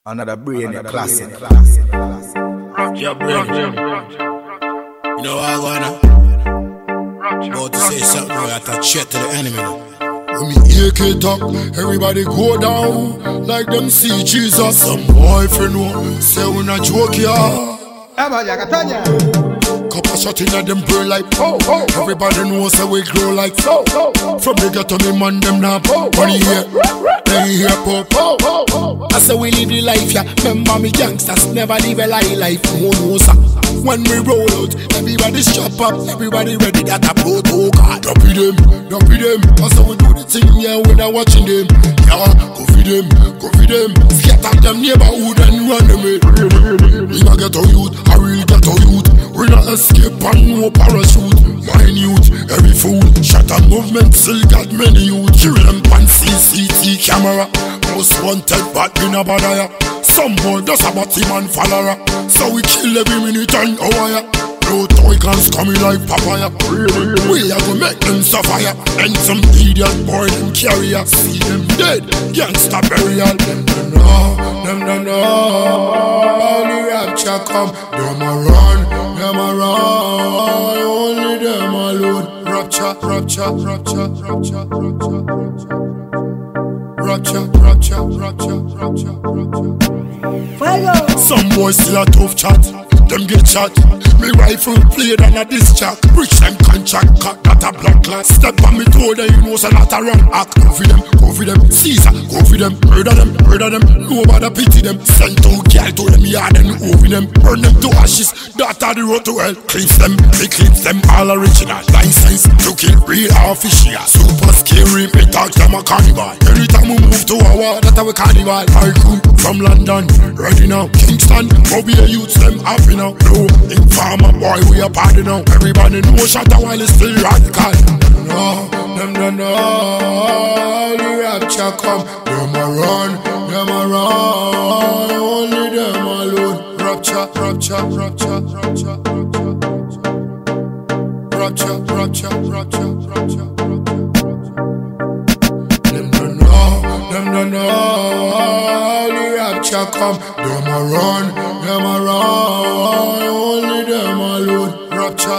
Another brain classic. Yeah, brain. You know what I wanna? About to say something where I touch shit to the enemy. When me AK talk, everybody go down like them see Jesus. Some boyfriend won't say we not joke ya. Couple shot in at them burn like everybody knows how we grow like from the ghetto me man them now money here, they here pop. I say we live the life yeah. Remember me gangsters never live a lie life. No sir. When we roll out, everybody strap up, everybody ready that a protocol. Drop them. That's how we do the thing yeah. We not watching them. Yeah, go feed them. Scatter them neighborhood and run them in. We not get on youth, I will get on youth. We not escape and no parachute. Mine youth, every fool. Shut up movement, still got many youth. Kill them pan CCT camera. Most wanted but in a badaya. Some boy just about him and follower. So we kill every minute and hour. No toy cans coming like papaya. We are gonna make them suffer. And some idiot boy them carrier. See them dead, gangsta burial. Them no. Only rapture come. Them a run. Only them alone. Rapture. Some boys still a tough chat. Them get shot. Me rifle played on a disc jack. Rich them contract cut that a blood clot. Step on me toe then you know so not a wrong act. Go for them, Caesar, go for them. Murder them, nobody pity them. Send two girl to them yard and over them. Burn them to ashes, that are the road to hell. Clips them all original. License to kill real official. Super scary, me talk them a carnival. Anytime we move to a war, that a carnival. I come from London, ready now. Kingston, Mobile youths them happy now. No, informer boy, we a party now. Everybody know shot a while it's still radical. No, them no. The rapture come. Them a run. Only them alone. Rapture. Them no know. The rapture come. Them a run. Only them alone. Rapture.